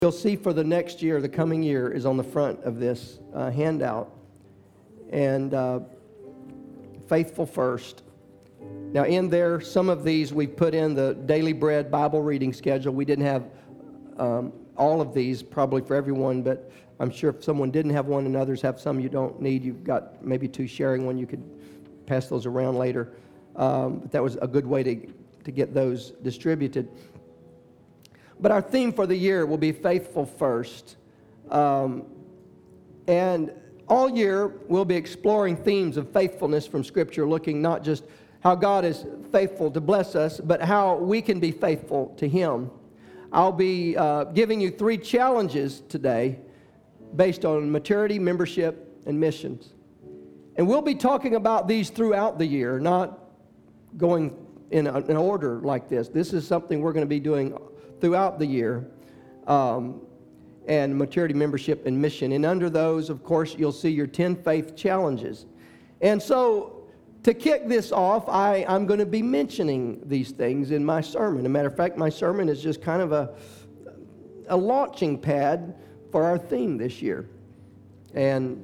You'll see for the next year, the coming year, is on the front of this handout. And faithful first. Now in there, some of these we've put in the Daily Bread Bible reading schedule. We didn't have all of these probably for everyone, but I'm sure if someone didn't have one and others have some you don't need, you've got maybe two sharing one. You could pass those around later. But that was a good way to get those distributed. But our theme for the year will be faithful first. And all year we'll be exploring themes of faithfulness from Scripture, looking not just how God is faithful to bless us, but how we can be faithful to Him. I'll be giving you 3 challenges today based on maturity, membership, and missions. And we'll be talking about these throughout the year, not going in an order like this. This is something we're going to be doing throughout the year, and maturity, membership, and mission. And under those, of course, you'll see your 10 faith challenges. And so, to kick this off, I'm going to be mentioning these things in my sermon. As a matter of fact, my sermon is just kind of a launching pad for our theme this year. And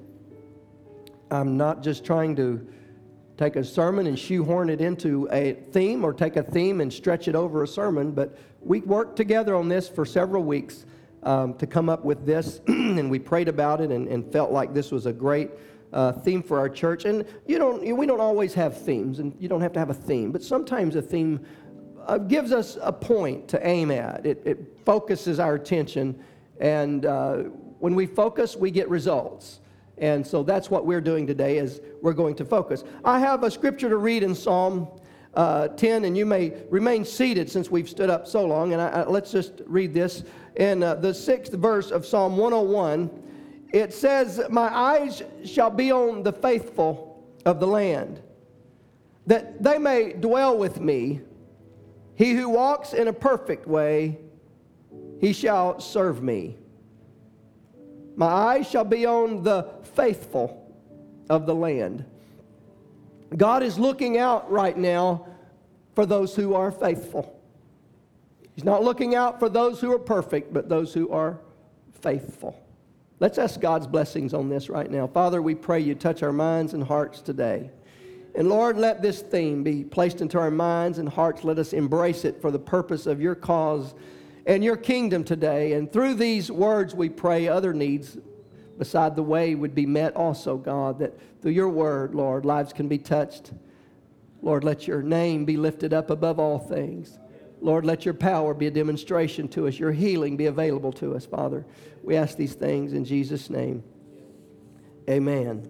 I'm not just trying to take a sermon and shoehorn it into a theme, or take a theme and stretch it over a sermon, but we worked together on this for several weeks to come up with this, and we prayed about it and felt like this was a great theme for our church. And we don't always have themes, and you don't have to have a theme, but sometimes a theme gives us a point to aim at. It focuses our attention, and when we focus, we get results. And so that's what we're doing today, is we're going to focus. I have a scripture to read in Psalm 10, and you may remain seated since we've stood up so long. And let's just read this. In the 6th verse of Psalm 101, it says, "My eyes shall be on the faithful of the land, that they may dwell with me. He who walks in a perfect way, he shall serve me. My eyes shall be on the faithful of the land." God is looking out right now for those who are faithful. He's not looking out for those who are perfect, but those who are faithful. Let's ask God's blessings on this right now. Father, we pray you touch our minds and hearts today. And Lord, let this theme be placed into our minds and hearts. Let us embrace it for the purpose of your cause and your kingdom today. And through these words we pray other needs beside the way would be met also, God, that through your word, Lord, lives can be touched. Lord, let your name be lifted up above all things. Lord, let your power be a demonstration to us. Your healing be available to us, Father. We ask these things in Jesus' name. Amen.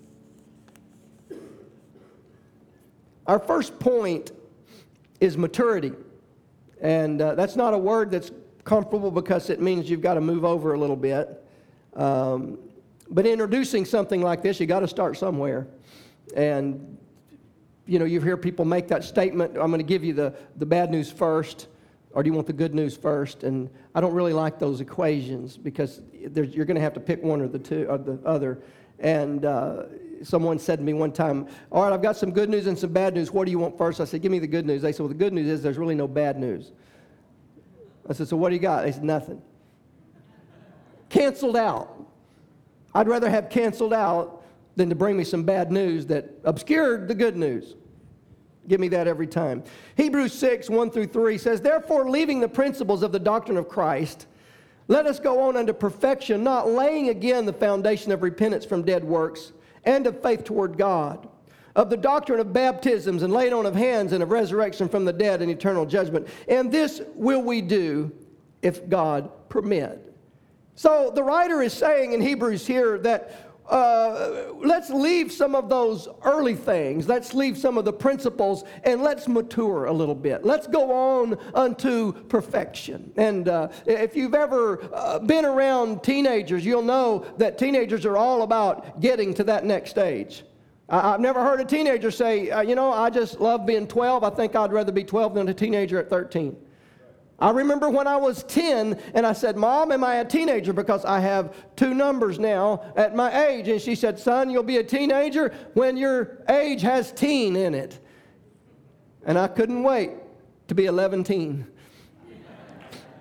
Our first point is maturity. And that's not a word that's comfortable because it means you've got to move over a little bit. But introducing something like this, you got to start somewhere. And, you know, you hear people make that statement, I'm going to give you the bad news first, or do you want the good news first? And I don't really like those equations because you're going to have to pick one or the two or the other. And someone said to me one time, all right, I've got some good news and some bad news. What do you want first? I said, give me the good news. They said, well, the good news is there's really no bad news. I said, so what do you got? They said, nothing. Canceled out. I'd rather have canceled out than to bring me some bad news that obscured the good news. Give me that every time. Hebrews 6, 1 through 3 says, "Therefore, leaving the principles of the doctrine of Christ, let us go on unto perfection, not laying again the foundation of repentance from dead works and of faith toward God, of the doctrine of baptisms and laying on of hands and of resurrection from the dead and eternal judgment. And this will we do if God permit." So the writer is saying in Hebrews here that let's leave some of those early things. Let's leave some of the principles and let's mature a little bit. Let's go on unto perfection. And if you've ever been around teenagers, you'll know that teenagers are all about getting to that next stage. I've never heard a teenager say, I just love being 12. I think I'd rather be 12 than a teenager at 13. I remember when I was 10 and I said, Mom, am I a teenager? Because I have 2 numbers now at my age. And she said, son, you'll be a teenager when your age has teen in it. And I couldn't wait to be 11 teen.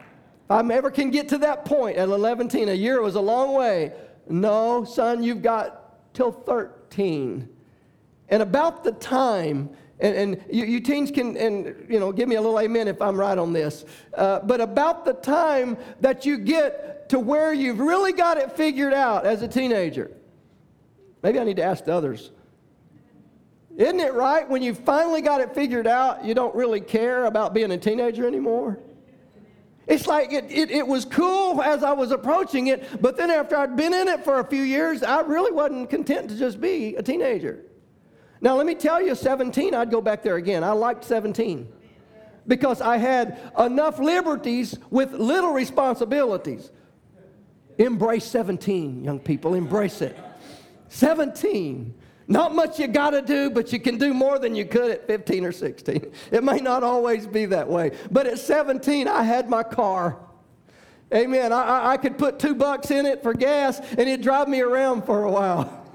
If I ever can get to that point at 11, a year was a long way. No, son, you've got till 13. And about the time, and you teens can, and give me a little amen if I'm right on this. But about the time that you get to where you've really got it figured out as a teenager. Maybe I need to ask the others. Isn't it right when you finally got it figured out, you don't really care about being a teenager anymore? It's like it was cool as I was approaching it, but then after I'd been in it for a few years, I really wasn't content to just be a teenager. Now, let me tell you, 17, I'd go back there again. I liked 17 because I had enough liberties with little responsibilities. Embrace 17, young people. Embrace it. 17. Not much you got to do, but you can do more than you could at 15 or 16. It may not always be that way. But at 17, I had my car. Amen. I could put $2 in it for gas, and it'd drive me around for a while.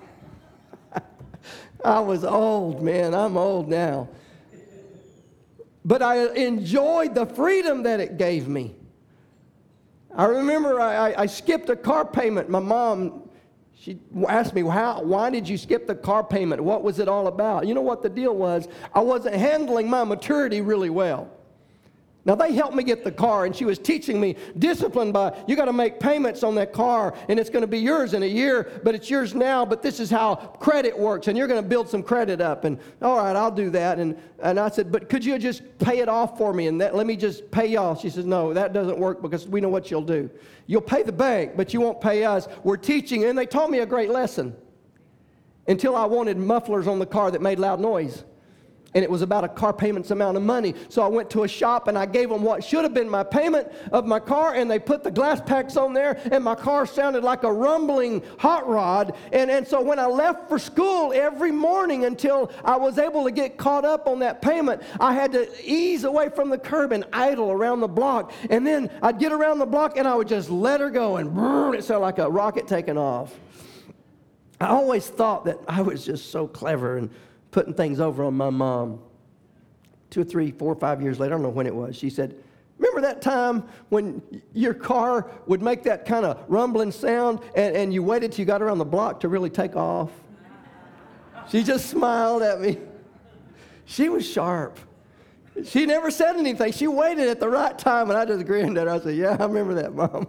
I was old, man. I'm old now. But I enjoyed the freedom that it gave me. I remember I skipped a car payment. My mom, she asked me, why did you skip the car payment? What was it all about? You know what the deal was? I wasn't handling my maturity really well. Now, they helped me get the car, and she was teaching me discipline by, you got to make payments on that car, and it's going to be yours in a year, but it's yours now, but this is how credit works, and you're going to build some credit up. And, all right, I'll do that. And I said, but could you just pay it off for me, and let me just pay y'all? She says, no, that doesn't work because we know what you'll do. You'll pay the bank, but you won't pay us. We're teaching, and they taught me a great lesson until I wanted mufflers on the car that made loud noise. And it was about a car payment's amount of money. So I went to a shop and I gave them what should have been my payment of my car, and they put the glass packs on there, and my car sounded like a rumbling hot rod. And so when I left for school every morning until I was able to get caught up on that payment, I had to ease away from the curb and idle around the block. And then I'd get around the block and I would just let her go, and brrr, it sounded like a rocket taking off. I always thought that I was just so clever and putting things over on my mom. 2 or 3, 4, 5 years later, I don't know when it was, she said, remember that time when your car would make that kind of rumbling sound and you waited till you got around the block to really take off? She just smiled at me. She was sharp. She never said anything. She waited at the right time, and I just grinned at her. I said, yeah, I remember that, Mom.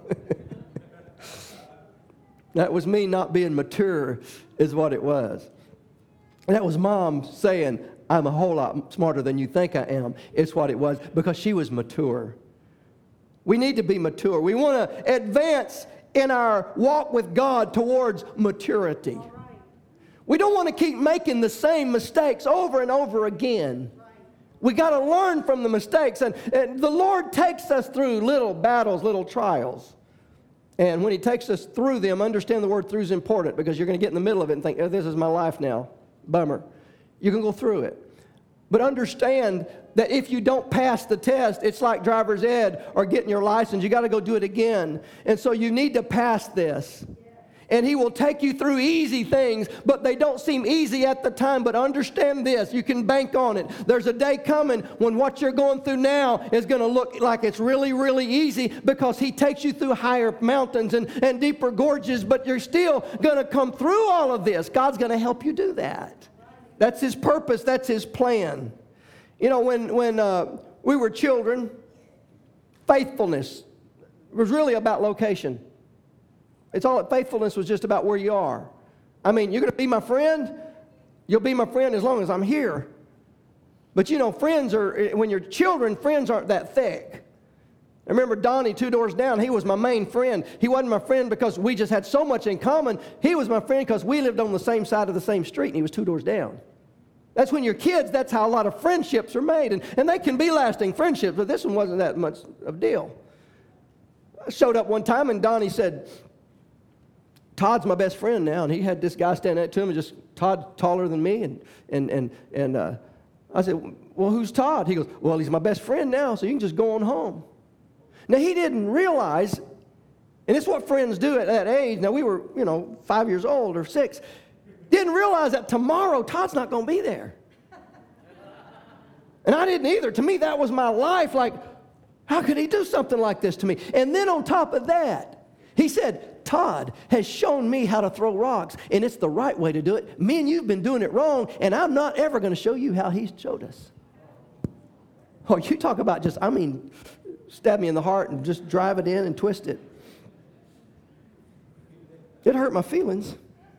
That was me not being mature is what it was. And that was Mom saying, I'm a whole lot smarter than you think I am. It's what it was, because she was mature. We need to be mature. We want to advance in our walk with God towards maturity. Right. We don't want to keep making the same mistakes over and over again. Right. We got to learn from the mistakes. And the Lord takes us through little battles, little trials. And when He takes us through them, understand the word through is important, because you're going to get in the middle of it and think, oh, this is my life now. Bummer. You can go through it. But understand that if you don't pass the test, it's like driver's ed or getting your license. You got to go do it again. And so you need to pass this. And He will take you through easy things, but they don't seem easy at the time. But understand this, you can bank on it. There's a day coming when what you're going through now is going to look like it's really, really easy, because He takes you through higher mountains and deeper gorges, but you're still going to come through all of this. God's going to help you do that. That's His purpose. That's His plan. You know, when we were children, faithfulness was really about location. Faithfulness was just about where you are. I mean, you're going to be my friend, you'll be my friend as long as I'm here. But you know, when you're children, friends aren't that thick. I remember Donnie 2 doors down. He was my main friend. He wasn't my friend because we just had so much in common. He was my friend because we lived on the same side of the same street, and he was 2 doors down. That's when you're kids, that's how a lot of friendships are made. And they can be lasting friendships, but this one wasn't that much of a deal. I showed up one time, and Donnie said, Todd's my best friend now. And he had this guy standing next to him, and just Todd taller than me. And I said, well, who's Todd? He goes, well, he's my best friend now, so you can just go on home. Now, he didn't realize, and it's what friends do at that age. Now, we were, 5 years old or 6. Didn't realize that tomorrow Todd's not going to be there. And I didn't either. To me, that was my life. Like, How could he do something like this to me? And then on top of that, he said, Todd has shown me how to throw rocks, and it's the right way to do it. Me and you've been doing it wrong, and I'm not ever going to show you how he showed us. Oh, you talk about stab me in the heart and just drive it in and twist it. It hurt my feelings.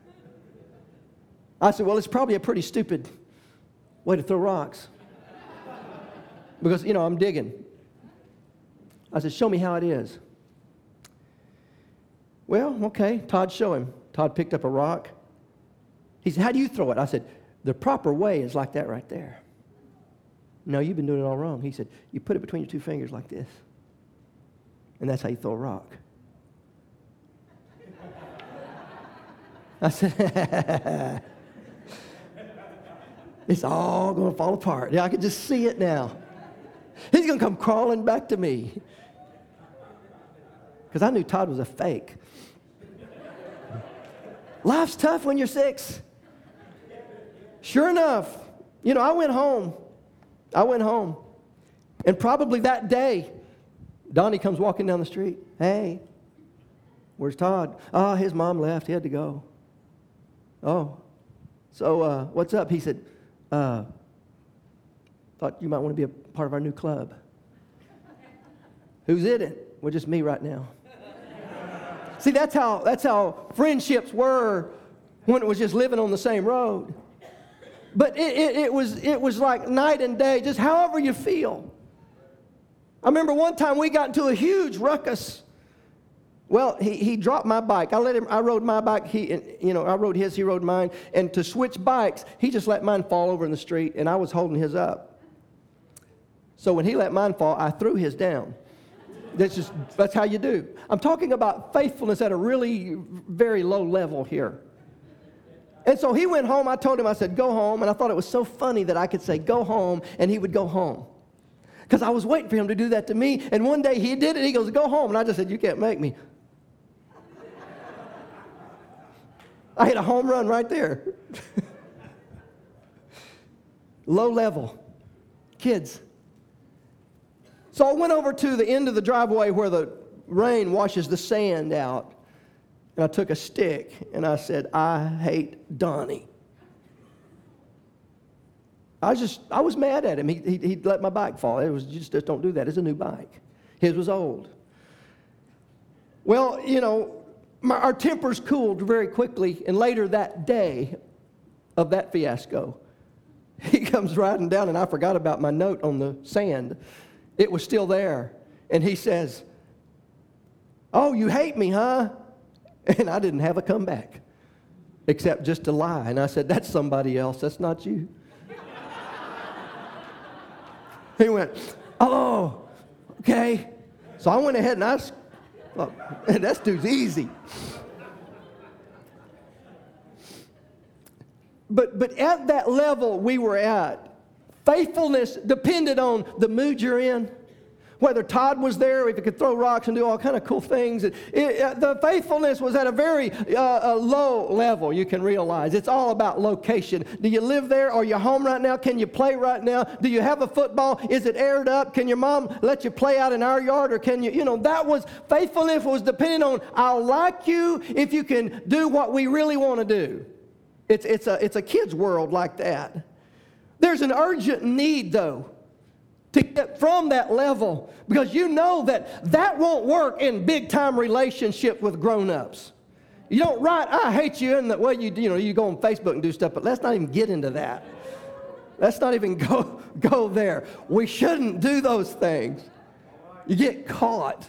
I said, well, it's probably a pretty stupid way to throw rocks. Because, I'm digging. I said, show me how it is. Well, okay, Todd, show him. Todd picked up a rock. He said, how do you throw it? I said, the proper way is like that right there. No, you've been doing it all wrong. He said, you put it between your two fingers like this. And that's how you throw a rock. I said, it's all going to fall apart. Yeah, I can just see it now. He's going to come crawling back to me. Because I knew Todd was a fake. Life's tough when you're 6. Sure enough, I went home. And probably that day, Donnie comes walking down the street. Hey, where's Todd? Oh, his mom left. He had to go. Oh, so what's up? He said, thought you might want to be a part of our new club. Who's in it? Well, just me right now. See, that's how friendships were when it was just living on the same road. But it was like night and day, just however you feel. I remember one time we got into a huge ruckus. Well, he dropped my bike. I rode my bike. I rode his, he rode mine. And to switch bikes, he just let mine fall over in the street, and I was holding his up. So when he let mine fall, I threw his down. That's how you do. I'm talking about faithfulness at a really very low level here. And so he went home. I told him, I said, go home. And I thought it was so funny that I could say, go home, and he would go home. Because I was waiting for him to do that to me. And one day he did it. He goes, go home. And I just said, you can't make me. I hit a home run right there. Low level. Kids. So I went over to the end of the driveway where the rain washes the sand out. And I took a stick and I said, I hate Donnie. I was mad at him. He let my bike fall. It was just don't do that. It's a new bike. His was old. Well, our tempers cooled very quickly. And later that day of that fiasco, he comes riding down, and I forgot about my note on the sand. It was still there. And he says, oh, you hate me, huh? And I didn't have a comeback, except just to lie. And I said, that's somebody else. That's not you. He went, oh, okay. So I went ahead and I thought, that dude's easy. But at that level we were at, faithfulness depended on the mood you're in. Whether Todd was there, if he could throw rocks and do all kind of cool things. The faithfulness was at a very low level, you can realize. It's all about location. Do you live there? Are you home right now? Can you play right now? Do you have a football? Is it aired up? Can your mom let you play out in our yard? Or can that was, faithfulness was depending on, I'll like you if you can do what we really want to do. It's a kid's world like that. There's an urgent need, though, to get from that level, because you know that won't work in big-time relationship with grown-ups. You don't write, I hate you, and you go on Facebook and do stuff, but let's not even get into that. Let's not even go there. We shouldn't do those things. You get caught.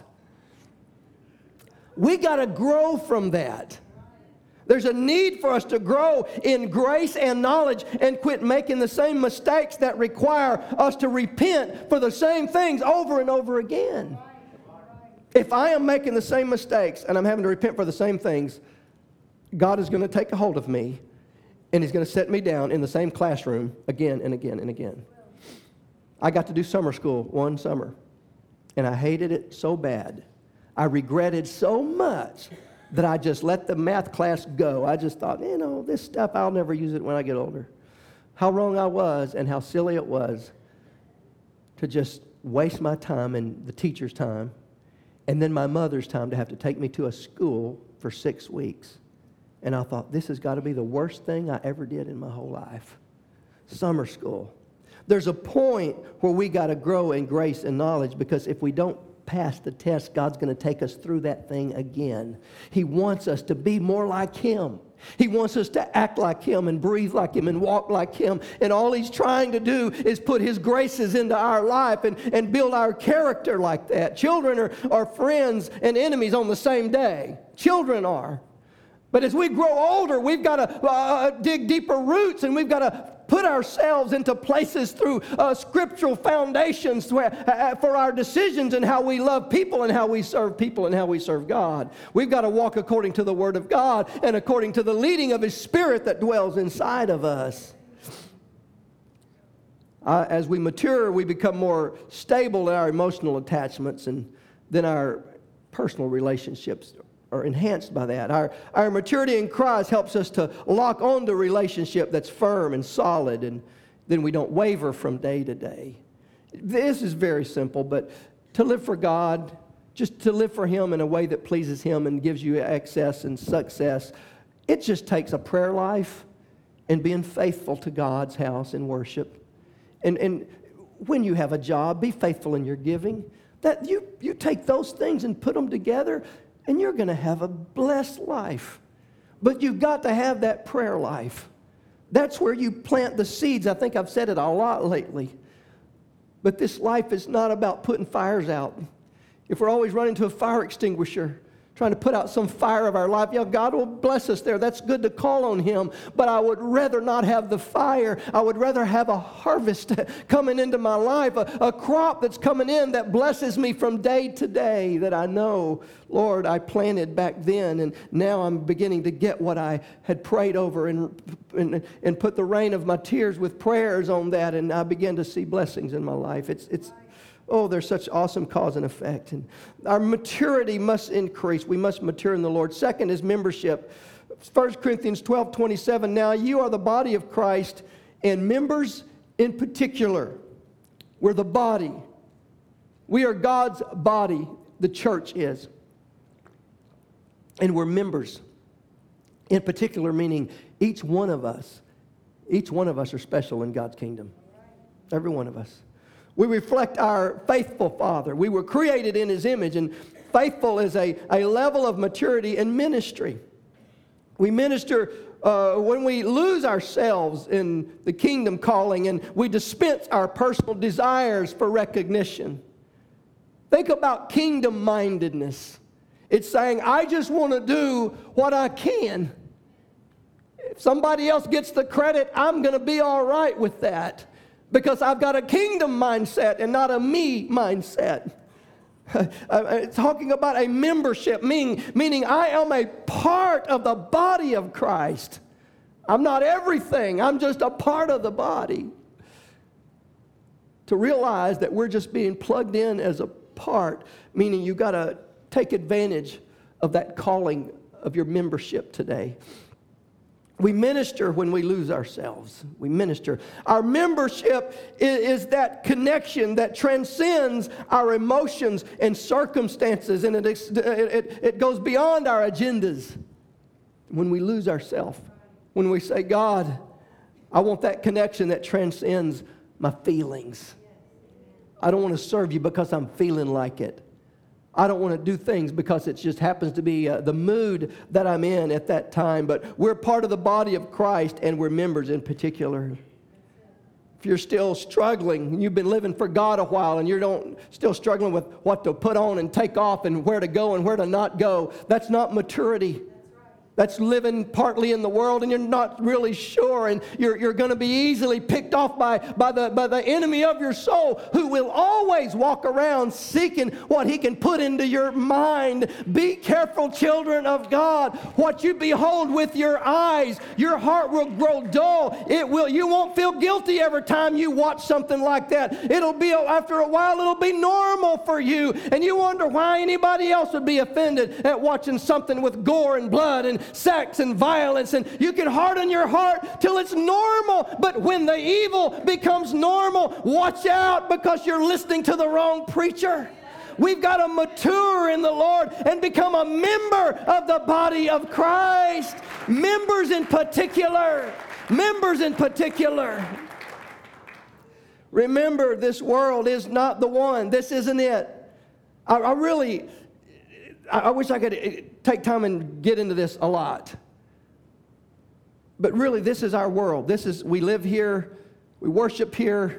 We got to grow from that. There's a need for us to grow in grace and knowledge and quit making the same mistakes that require us to repent for the same things over and over again. If I am making the same mistakes and I'm having to repent for the same things, God is going to take a hold of me and He's going to set me down in the same classroom again and again and again. I got to do summer school one summer, and I hated it so bad. I regretted so much that I just let the math class go. I just thought, this stuff, I'll never use it when I get older. How wrong I was and how silly it was to just waste my time and the teacher's time and then my mother's time to have to take me to a school for 6 weeks. And I thought, this has got to be the worst thing I ever did in my whole life. Summer school. There's a point where we got to grow in grace and knowledge, because if we don't pass the test, God's going to take us through that thing again. He wants us to be more like Him. He wants us to act like Him and breathe like Him and walk like Him. And all He's trying to do is put His graces into our life and build our character like that. Children are friends and enemies on the same day. Children are. But as we grow older, we've got to dig deeper roots, and we've got to put ourselves into places through scriptural foundations for our decisions and how we love people and how we serve people and how we serve God. We've got to walk according to the Word of God and according to the leading of His Spirit that dwells inside of us. As we mature, we become more stable in our emotional attachments, and then our personal relationships are enhanced by that. Our maturity in Christ helps us to lock on to a relationship that's firm and solid, and then we don't waver from day to day. This is very simple, but to live for God, just to live for Him in a way that pleases Him and gives you access and success, it just takes a prayer life and being faithful to God's house in worship. And when you have a job, be faithful in your giving. That you take those things and put them together, and you're going to have a blessed life. But you've got to have that prayer life. That's where you plant the seeds. I think I've said it a lot lately. But this life is not about putting fires out. If we're always running to a fire extinguisher, trying to put out some fire of our life, yeah, God will bless us there. That's good to call on Him. But I would rather not have the fire. I would rather have a harvest coming into my life, a crop that's coming in that blesses me from day to day, that I know, Lord, I planted back then, and now I'm beginning to get what I had prayed over and put the rain of my tears with prayers on that, and I began to see blessings in my life. Oh, there's such awesome cause and effect. And our maturity must increase. We must mature in the Lord. Second is membership. 1 Corinthians 12:27. Now you are the body of Christ, and members in particular. We're the body. We are God's body, the church is. And we're members. In particular, meaning each one of us are special in God's kingdom. Every one of us. We reflect our faithful Father. We were created in His image, and faithful is a level of maturity in ministry. We minister when we lose ourselves in the kingdom calling, and we dispense our personal desires for recognition. Think about kingdom-mindedness. It's saying, I just want to do what I can. If somebody else gets the credit, I'm going to be all right with that. Because I've got a kingdom mindset and not a me mindset. Talking about a membership, meaning I am a part of the body of Christ. I'm not everything. I'm just a part of the body. To realize that we're just being plugged in as a part, meaning you've got to take advantage of that calling of your membership today. We minister when we lose ourselves. We minister. Our membership is that connection that transcends our emotions and circumstances, and it goes beyond our agendas. When we lose ourselves, when we say, God, I want that connection that transcends my feelings. I don't want to serve you because I'm feeling like it. I don't want to do things because it just happens to be the mood that I'm in at that time. But we're part of the body of Christ, and we're members in particular. If you're still struggling, you've been living for God a while, and you're still struggling with what to put on and take off and where to go and where to not go, that's not maturity. That's living partly in the world, and you're not really sure, and you're going to be easily picked off by the enemy of your soul, who will always walk around seeking what he can put into your mind. Be careful, children of God. What you behold with your eyes, your heart will grow dull. You won't feel guilty every time you watch something like that. After a while, it'll be normal for you, and you wonder why anybody else would be offended at watching something with gore and blood and sex and violence, and you can harden your heart till it's normal. But when the evil becomes normal, watch out, because you're listening to the wrong preacher. We've got to mature in the Lord and become a member of the body of Christ. Members in particular. Members in particular. Remember, this world is not the one. This isn't it. I wish I could take time and get into this a lot. But really, this is our world. We live here. We worship here.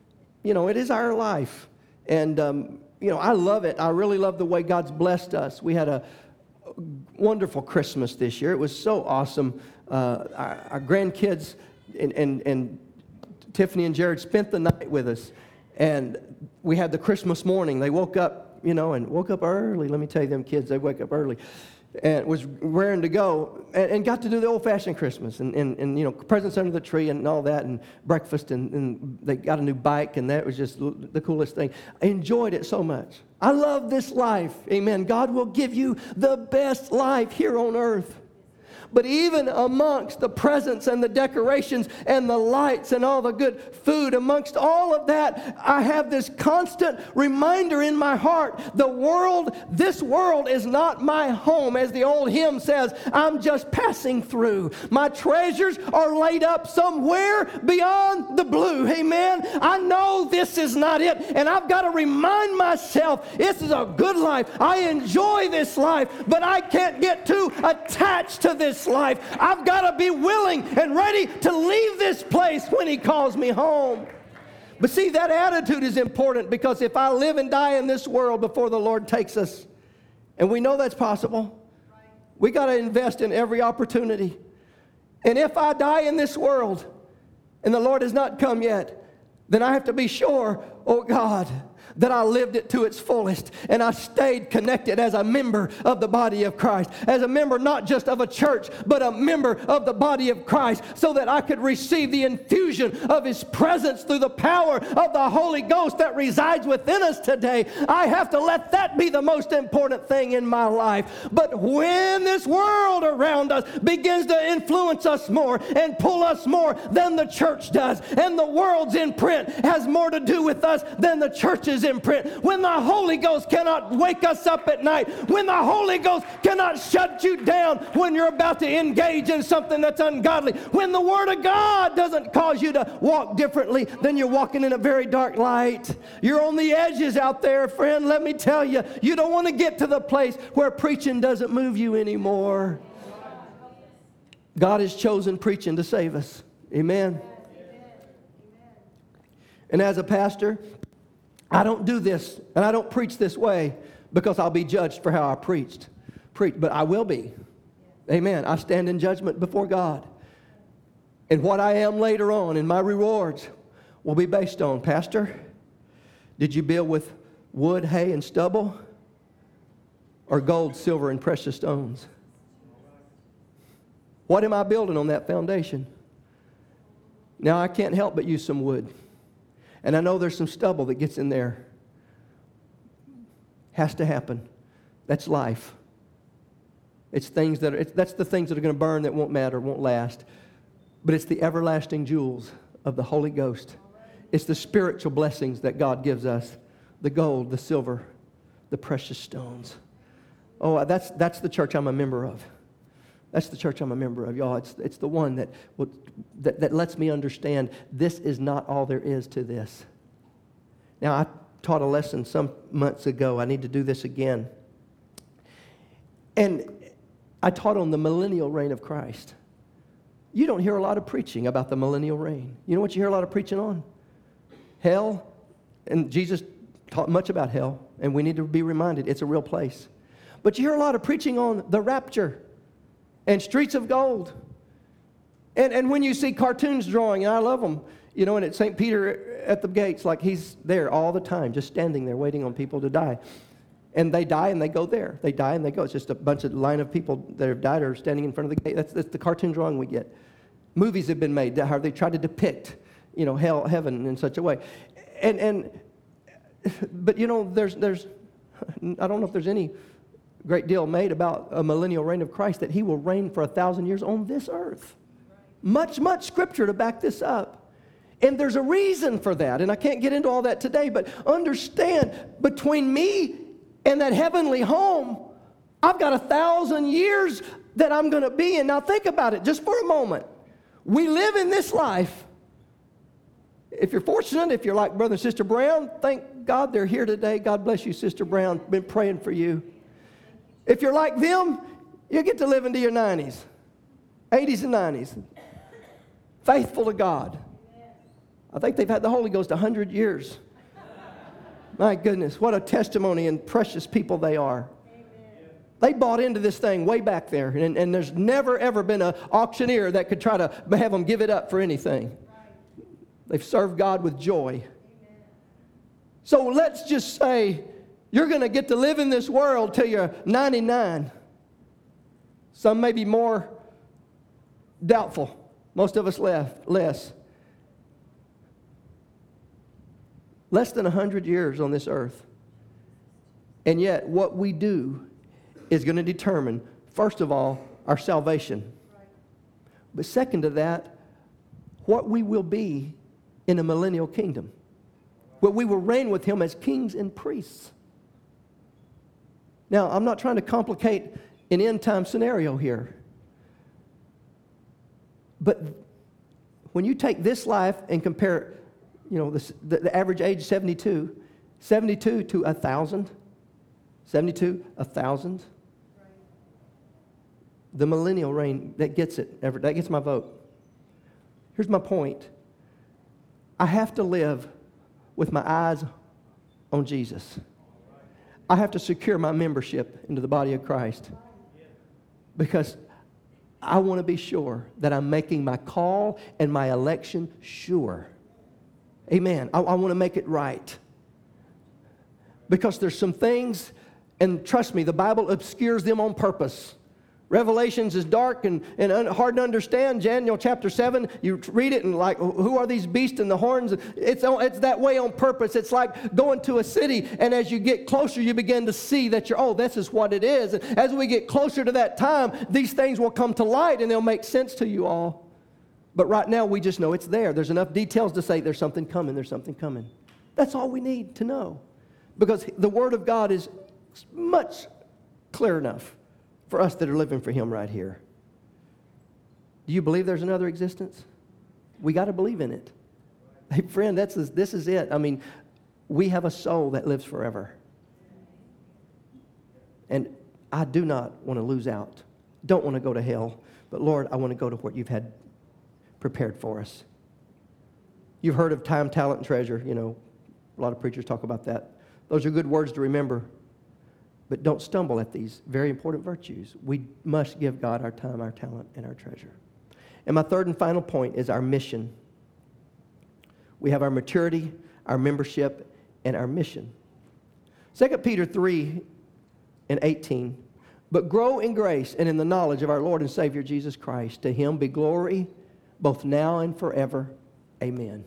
It is our life. And, I love it. I really love the way God's blessed us. We had a wonderful Christmas this year. It was so awesome. Our grandkids and Tiffany and Jared spent the night with us. And we had the Christmas morning. They woke up, and woke up early. Let me tell you, them kids, they wake up early. And was raring to go, and got to do the old-fashioned Christmas, and presents under the tree and all that, and breakfast, and they got a new bike, and that was just the coolest thing. I enjoyed it so much. I love this life. Amen. God will give you the best life here on earth. But even amongst the presents and the decorations and the lights and all the good food, amongst all of that, I have this constant reminder in my heart. This world is not my home. As the old hymn says, I'm just passing through. My treasures are laid up somewhere beyond the blue. Amen. I know this is not it. And I've got to remind myself, this is a good life. I enjoy this life, but I can't get too attached to this life. I've got to be willing and ready to leave this place when He calls me home. But see, that attitude is important, because if I live and die in this world before the Lord takes us, and we know that's possible, we got to invest in every opportunity. And if I die in this world and the Lord has not come yet, then I have to be sure, oh God, that I lived it to its fullest, and I stayed connected as a member of the body of Christ, as a member not just of a church, but a member of the body of Christ, so that I could receive the infusion of His presence through the power of the Holy Ghost that resides within us today. I have to let that be the most important thing in my life. But when this world around us begins to influence us more and pull us more than the church does, and the world's imprint has more to do with us than the church's imprint, when the Holy Ghost cannot wake us up at night, when the Holy Ghost cannot shut you down when you're about to engage in something that's ungodly, when the Word of God doesn't cause you to walk differently, then you're walking in a very dark light. You're on the edges out there, friend. Let me tell you, you don't want to get to the place where preaching doesn't move you anymore. God has chosen preaching to save us. Amen. And as a pastor, I don't do this, and I don't preach this way because I'll be judged for how I preached. But I will be. Amen. I stand in judgment before God. And what I am later on in my rewards will be based on, Pastor, did you build with wood, hay, and stubble, or gold, silver, and precious stones? What am I building on that foundation? Now, I can't help but use some wood. And I know there's some stubble that gets in there. Has to happen. That's life. That's the things that are going to burn, that won't matter, won't last. But it's the everlasting jewels of the Holy Ghost. It's the spiritual blessings that God gives us. The gold, the silver, the precious stones. Oh, that's the church I'm a member of. That's the church I'm a member of, y'all. It's the one that lets me understand this is not all there is to this. Now, I taught a lesson some months ago. I need to do this again. And I taught on the millennial reign of Christ. You don't hear a lot of preaching about the millennial reign. You know what you hear a lot of preaching on? Hell. And Jesus taught much about hell, and we need to be reminded it's a real place. But you hear a lot of preaching on the rapture and streets of gold. And when you see cartoons drawing, and I love them, and at St. Peter at the gates, like he's there all the time, just standing there waiting on people to die. And they die and they go there. They die and they go. It's just a bunch of line of people that have died are standing in front of the gate. That's the cartoon drawing we get. Movies have been made how they try to depict, hell, heaven in such a way. But there's I don't know if there's any great deal made about a millennial reign of Christ, that he will reign for 1,000 years on this earth. Much scripture to back this up. And there's a reason for that, and I can't get into all that today, but understand, between me and that heavenly home, I've got 1,000 years that I'm going to be in. Now think about it just for a moment. We live in this life. If you're fortunate, if you're like Brother and Sister Brown, thank God they're here today. God bless you, Sister Brown. Been praying for you. If you're like them, you get to live into your 90s, 80s and 90s. Faithful to God. I think they've had the Holy Ghost 100 years. My goodness, what a testimony and precious people they are. They bought into this thing way back there, and there's never, ever been an auctioneer that could try to have them give it up for anything. They've served God with joy. So let's just say you're going to get to live in this world till you're 99. Some may be more doubtful. Most of us less. Less than 100 years on this earth. And yet what we do is going to determine, first of all, our salvation. But second to that, what we will be in a millennial kingdom, where we will reign with him as kings and priests. Now, I'm not trying to complicate an end-time scenario here. But when you take this life and compare, the average age 72 to 1,000, 72, 1,000, the millennial reign, that gets it. That gets my vote. Here's my point. I have to live with my eyes on Jesus. I have to secure my membership into the body of Christ, because I want to be sure that I'm making my call and my election sure. Amen. I want to make it right. Because there's some things, and trust me, the Bible obscures them on purpose. Revelations is dark and hard to understand. Daniel chapter 7, you read it and like, who are these beasts and the horns? It's that way on purpose. It's like going to a city, and as you get closer, you begin to see that this is what it is. And as we get closer to that time, these things will come to light and they'll make sense to you all. But right now, we just know it's there. There's enough details to say there's something coming, there's something coming. That's all we need to know. Because the Word of God is much clear enough for us that are living for him right here. Do you believe there's another existence? We got to believe in it. Hey, friend, this is it. I mean, we have a soul that lives forever. And I do not want to lose out. Don't want to go to hell. But Lord, I want to go to what you've had prepared for us. You've heard of time, talent, and treasure. A lot of preachers talk about that. Those are good words to remember. But don't stumble at these very important virtues. We must give God our time, our talent, and our treasure. And my third and final point is our mission. We have our maturity, our membership, and our mission. 2 Peter 3:18. But grow in grace and in the knowledge of our Lord and Savior Jesus Christ. To him be glory both now and forever. Amen.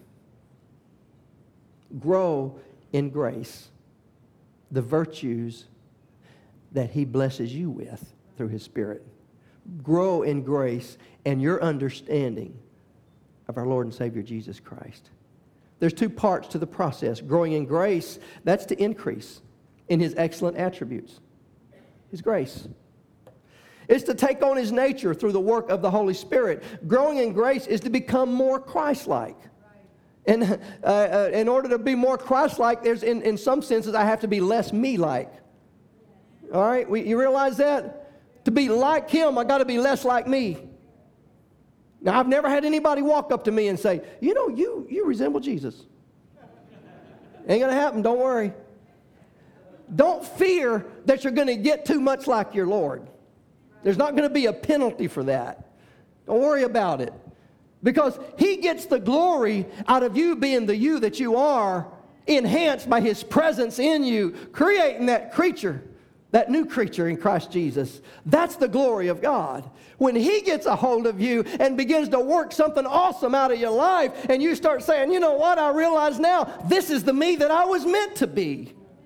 Grow in grace, the virtues that he blesses you with through his Spirit. Grow in grace and your understanding of our Lord and Savior Jesus Christ. There's two parts to the process. Growing in grace, that's to increase in his excellent attributes. His grace. It's to take on his nature through the work of the Holy Spirit. Growing in grace is to become more Christ-like. And in order to be more Christ-like, in some senses, I have to be less me-like. All right, you realize that? To be like him, I got to be less like me. Now, I've never had anybody walk up to me and say, you resemble Jesus. Ain't going to happen, don't worry. Don't fear that you're going to get too much like your Lord. There's not going to be a penalty for that. Don't worry about it. Because he gets the glory out of you being the you that you are, enhanced by his presence in you, creating that creature. That new creature in Christ Jesus. That's the glory of God. When he gets a hold of you and begins to work something awesome out of your life, and you start saying, you know what, I realize now, this is the me that I was meant to be.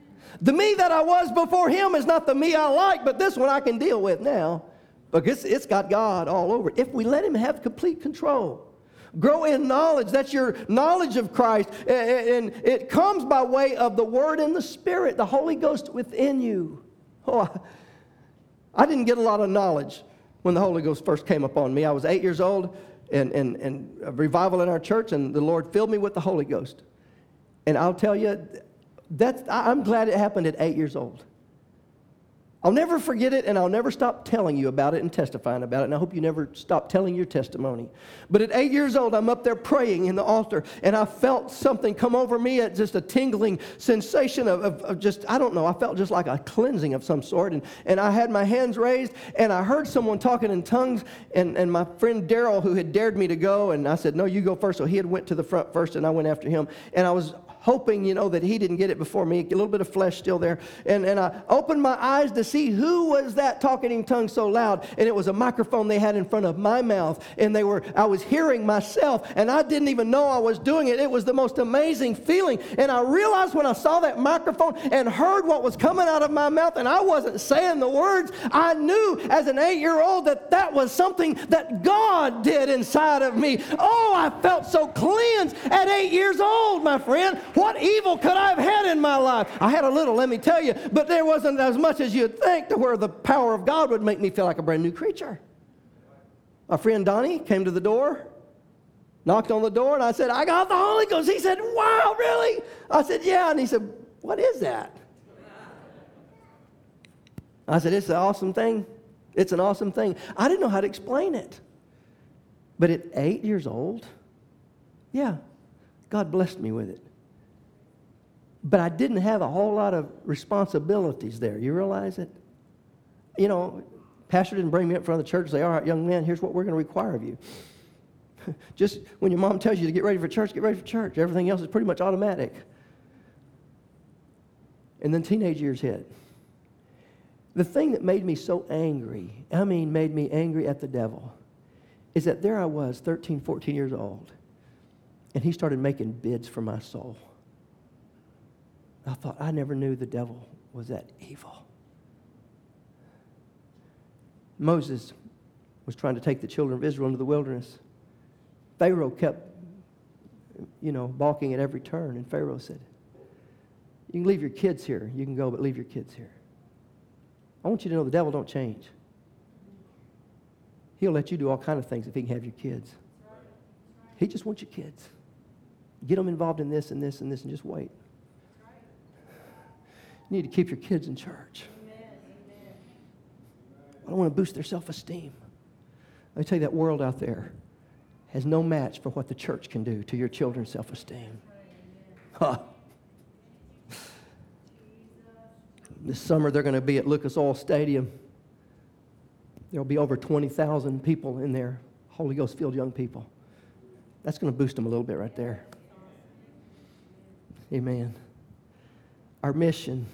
The me that I was before him is not the me I like, but this one I can deal with now. Because it's got God all over it. If we let him have complete control. Grow in knowledge. That's your knowledge of Christ. And it comes by way of the Word and the Spirit, the Holy Ghost within you. Oh, I didn't get a lot of knowledge when the Holy Ghost first came upon me. I was 8 years old and a revival in our church, and the Lord filled me with the Holy Ghost. And I'll tell you, I'm glad it happened at 8 years old. I'll never forget it, and I'll never stop telling you about it and testifying about it, and I hope you never stop telling your testimony. But at 8 years old, I'm up there praying in the altar, and I felt something come over me, just a tingling sensation of just, I don't know, I felt just like a cleansing of some sort, and I had my hands raised, and I heard someone talking in tongues, and my friend Daryl, who had dared me to go, and I said, no, you go first, so he had went to the front first, and I went after him, and I was hoping, that he didn't get it before me, a little bit of flesh still there. And I opened my eyes to see who was that talking in tongues so loud. And it was a microphone they had in front of my mouth. And I was hearing myself, and I didn't even know I was doing it. It was the most amazing feeling. And I realized when I saw that microphone and heard what was coming out of my mouth, and I wasn't saying the words, I knew as an 8-year-old that was something that God did inside of me. Oh, I felt so cleansed at 8 years old, my friend. What evil could I have had in my life? I had a little, let me tell you, but there wasn't as much as you'd think to where the power of God would make me feel like a brand new creature. My friend Donnie came to the door, knocked on the door, and I said, I got the Holy Ghost. He said, wow, really? I said, yeah. And he said, what is that? I said, it's an awesome thing. It's an awesome thing. I didn't know how to explain it. But at 8 years old, yeah, God blessed me with it. But I didn't have a whole lot of responsibilities there. You realize it? Pastor didn't bring me up in front of the church and say, all right, young man, here's what we're going to require of you. Just when your mom tells you to get ready for church, get ready for church. Everything else is pretty much automatic. And then teenage years hit. The thing that made me so angry, made me angry at the devil, is that there I was, 13, 14 years old, and he started making bids for my soul. I thought, I never knew the devil was that evil. Moses was trying to take the children of Israel into the wilderness. Pharaoh kept, balking at every turn. And Pharaoh said, you can leave your kids here. You can go, but leave your kids here. I want you to know the devil don't change. He'll let you do all kinds of things if he can have your kids. He just wants your kids. Get them involved in this and this and this and just wait. You need to keep your kids in church. I don't want to boost their self-esteem. Let me tell you, that world out there has no match for what the church can do to your children's self-esteem. Huh. This summer, they're going to be at Lucas Oil Stadium. There'll be over 20,000 people in there, Holy Ghost-filled young people. That's going to boost them a little bit right there. Amen. Our mission,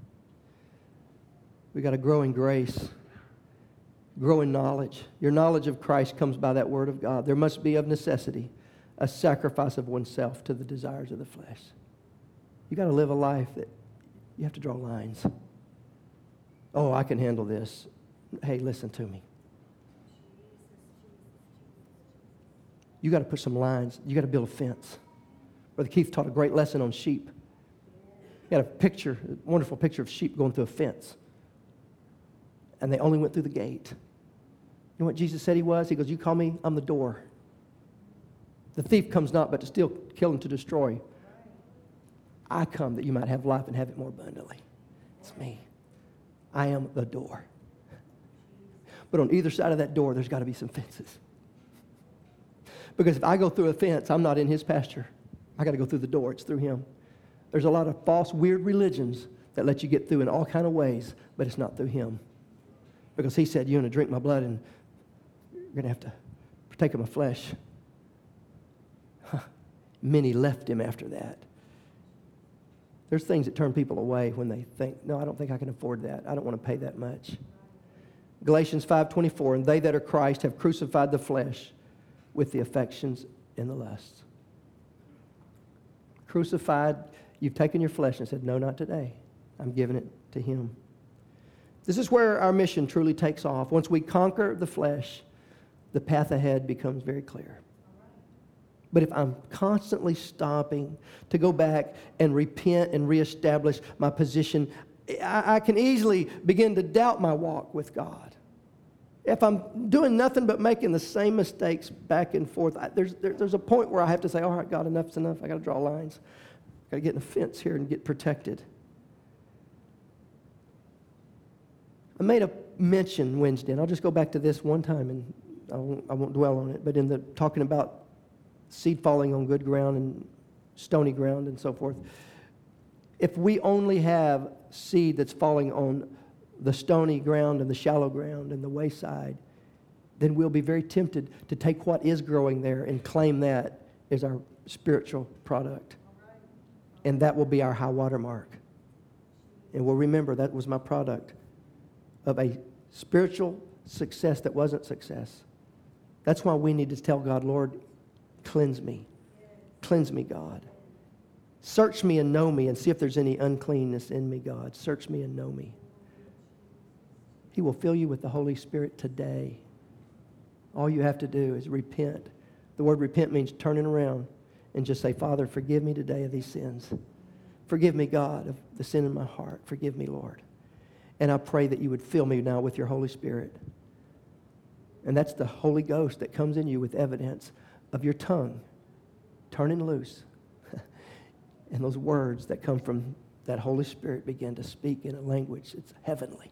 we got to grow in grace, grow in knowledge. Your knowledge of Christ comes by that word of God. There must be of necessity a sacrifice of oneself to the desires of the flesh. You got to live a life that you have to draw lines. Oh, I can handle this. Hey, listen to me. You got to put some lines. You got to build a fence. Brother Keith taught a great lesson on sheep. He had a wonderful picture of sheep going through a fence. And they only went through the gate. You know what Jesus said he was? He goes, you call me, I'm the door. The thief comes not but to steal, kill, and to destroy. I come that you might have life and have it more abundantly. It's me. I am the door. But on either side of that door, there's got to be some fences. Because if I go through a fence, I'm not in his pasture. I got to go through the door. It's through him. There's a lot of false, weird religions that let you get through in all kind of ways, but it's not through him. Because he said, you're going to drink my blood and you're going to have to partake of my flesh. Many left him after that. There's things that turn people away when they think, no, I don't think I can afford that. I don't want to pay that much. Galatians 5:24, and they that are Christ have crucified the flesh with the affections and the lusts. Crucified, you've taken your flesh and said, no, not today. I'm giving it to Him. This is where our mission truly takes off. Once we conquer the flesh, the path ahead becomes very clear. But if I'm constantly stopping to go back and repent and reestablish my position, I can easily begin to doubt my walk with God. If I'm doing nothing but making the same mistakes back and forth, there's a point where I have to say, all right, God, enough's enough. I got to draw lines. I got to get in a fence here and get protected. I made a mention Wednesday, and I'll just go back to this one time, and I won't dwell on it, but in the talking about seed falling on good ground and stony ground and so forth, if we only have seed that's falling on the stony ground and the shallow ground and the wayside, then we'll be very tempted to take what is growing there and claim that as our spiritual product. And that will be our high water mark. And we'll remember that was my product of a spiritual success that wasn't success. That's why we need to tell God, Lord, cleanse me. Cleanse me, God. Search me and know me and see if there's any uncleanness in me, God. Search me and know me. He will fill you with the Holy Spirit today. All you have to do is repent. The word repent means turning around and just say, Father, forgive me today of these sins. Forgive me, God, of the sin in my heart. Forgive me, Lord. And I pray that you would fill me now with your Holy Spirit. And that's the Holy Ghost that comes in you with evidence of your tongue turning loose. And those words that come from that Holy Spirit begin to speak in a language that's heavenly.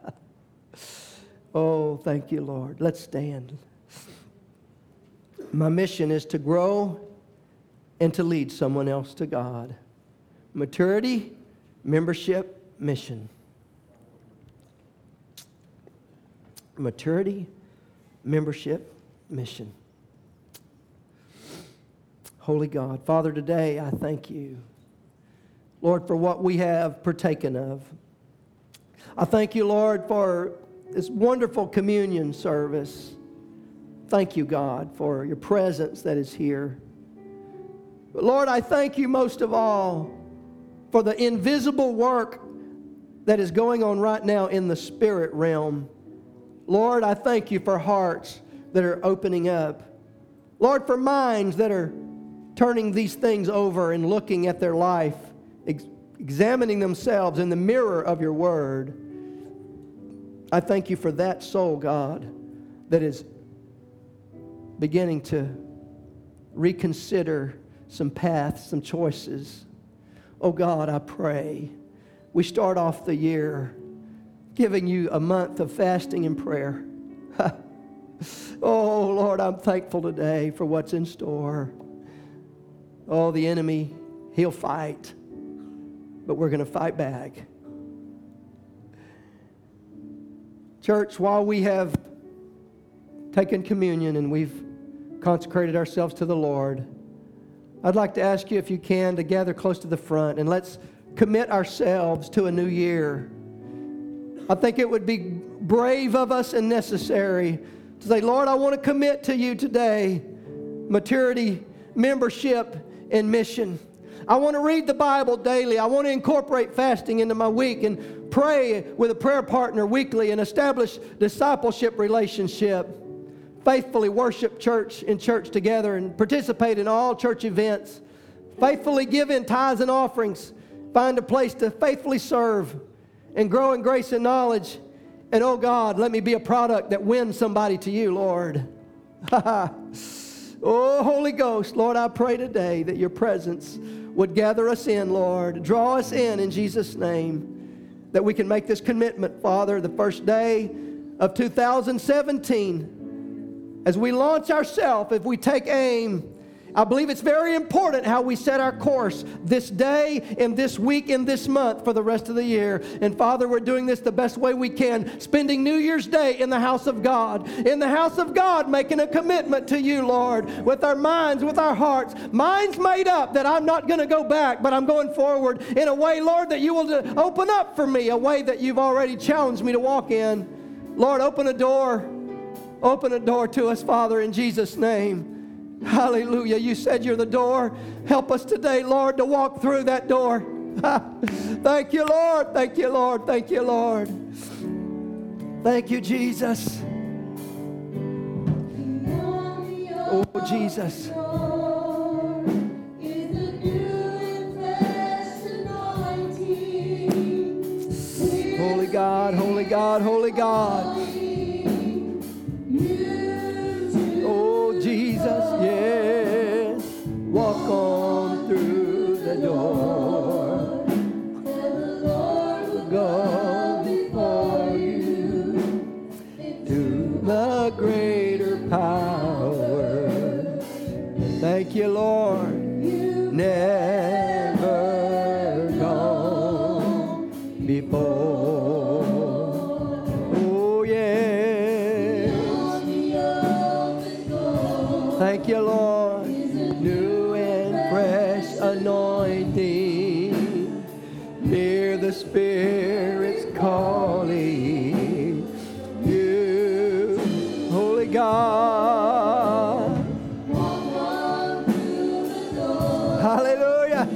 Oh, thank you, Lord. Let's stand. My mission is to grow and to lead someone else to God. Maturity, membership, mission. Maturity, membership, mission. Holy God, Father, today I thank you, Lord, for what we have partaken of. I thank you, Lord, for this wonderful communion service. Thank you, God, for your presence that is here. But Lord, I thank you most of all for the invisible work that is going on right now in the spirit realm. Lord, I thank you for hearts that are opening up. Lord, for minds that are turning these things over and looking at their life, examining themselves in the mirror of your word. I thank you for that soul, God, that is beginning to reconsider some paths, some choices. Oh God, I pray we start off the year giving you a month of fasting and prayer. Oh Lord, I'm thankful today for what's in store. Oh, the enemy, he'll fight, but we're going to fight back. Church, while we have taken communion and we've consecrated ourselves to the Lord, I'd like to ask you, if you can, to gather close to the front and let's commit ourselves to a new year. I think it would be brave of us and necessary to say, Lord, I want to commit to you today maturity, membership, and mission. I want to read the Bible daily. I want to incorporate fasting into my week and pray with a prayer partner weekly and establish discipleship relationship. Faithfully worship church in church together and participate in all church events. Faithfully give in tithes and offerings. Find a place to faithfully serve and grow in grace and knowledge. And oh God, let me be a product that wins somebody to you, Lord. Oh, Holy Ghost, Lord, I pray today that your presence would gather us in, Lord. Draw us in Jesus' name, that we can make this commitment, Father, the first day of 2017. As we launch ourselves, if we take aim, I believe it's very important how we set our course this day and this week and this month for the rest of the year. And Father, we're doing this the best way we can, spending New Year's Day in the house of God. In the house of God, making a commitment to you, Lord, with our minds, with our hearts. Minds made up that I'm not going to go back, but I'm going forward in a way, Lord, that you will open up for me, a way that you've already challenged me to walk in. Lord, open a door. Open a door to us, Father, in Jesus' name. Hallelujah. You said you're the door. Help us today, Lord, to walk through that door. Thank you, Lord. Thank you, Lord. Thank you, Lord. Thank you, Jesus. Oh, Jesus. Holy God, holy God, holy God. Oh, Jesus, yes. Walk on through the door. Go before you to the greater power. Thank you, Lord. Never gone before. Oh, yes. Thank you, Lord. New and fresh anointing. Hear the Spirit's calling you, Holy God. Hallelujah.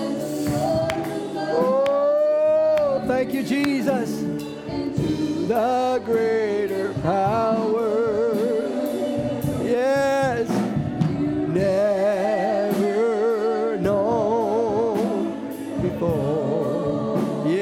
Oh, thank you, Jesus. The greater power. Yes. Never known before.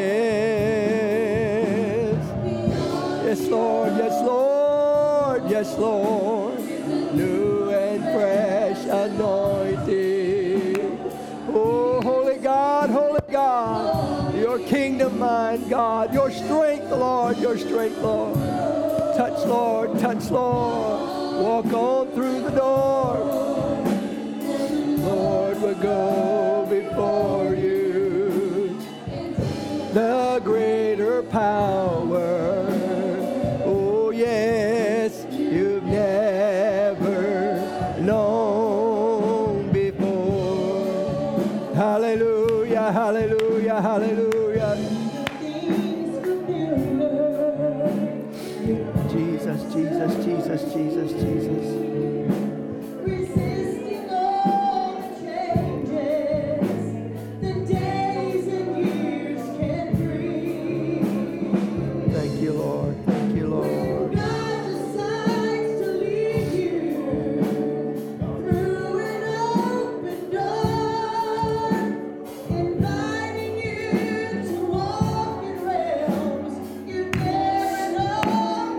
Yes. Yes, Lord. Yes, Lord. Yes, Lord. New and fresh anointing. Oh, holy God, holy God. Your kingdom mind, God. Your strength, Lord. Your strength, Lord. Touch, Lord. Touch, Lord. Walk on through the door. Lord, we'll go before you. The greater power. Oh, yes, you've never known before. Hallelujah, hallelujah, hallelujah. Jesus, Jesus, Jesus, Jesus, Jesus. Resisting all the changes the days and years can bring. Thank you, Lord. Thank you, Lord. God decides to lead you through an open door, inviting you to walk in realms you've never known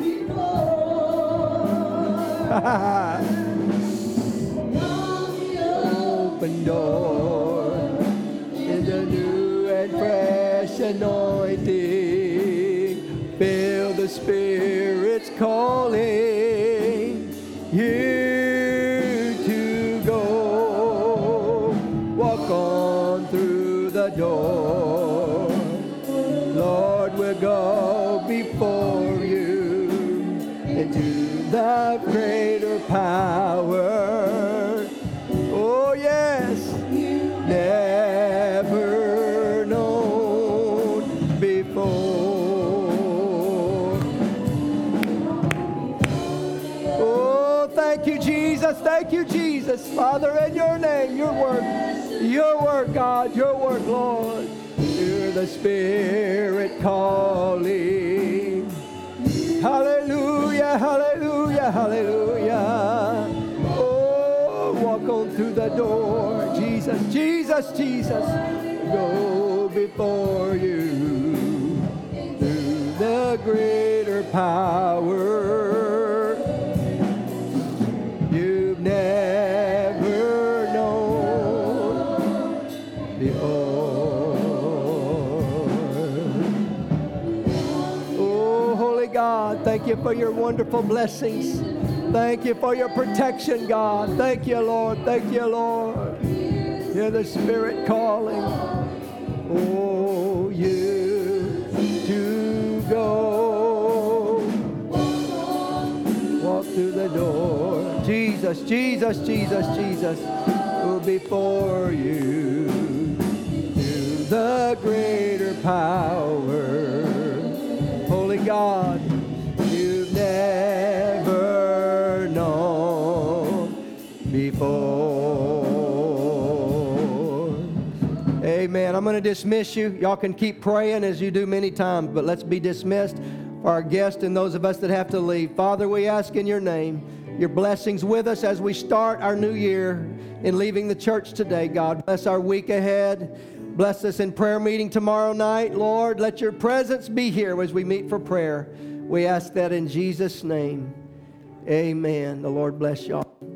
before. Open door in the new and fresh anointing. Feel the Spirit's calling you to go. Walk on through the door. Lord, we'll go before you into the greater power. Oh, yes, never known before. Oh, thank you, Jesus. Thank you, Jesus. Father, in your name, your word, God, your word, Lord. Hear the Spirit calling. Hallelujah, hallelujah, hallelujah. Oh, walk on through the door. Jesus, Jesus, Jesus. Go before you through the greater power you've never known before. Oh, holy God, thank you for your wonderful blessings. Thank you for your protection, God. Thank you, Lord. Thank you, Lord. Hear the Spirit calling. Oh, you to go. Walk through the door. Jesus, Jesus, Jesus, Jesus. Go before you to the greater power. Holy God, you've never known before. Amen. Amen. I'm going to dismiss you. Y'all can keep praying as you do many times, but let's be dismissed for our guests and those of us that have to leave. Father, we ask in your name, your blessings with us as we start our new year in leaving the church today, God. Bless our week ahead. Bless us in prayer meeting tomorrow night. Lord, let your presence be here as we meet for prayer. We ask that in Jesus' name. Amen. The Lord bless y'all.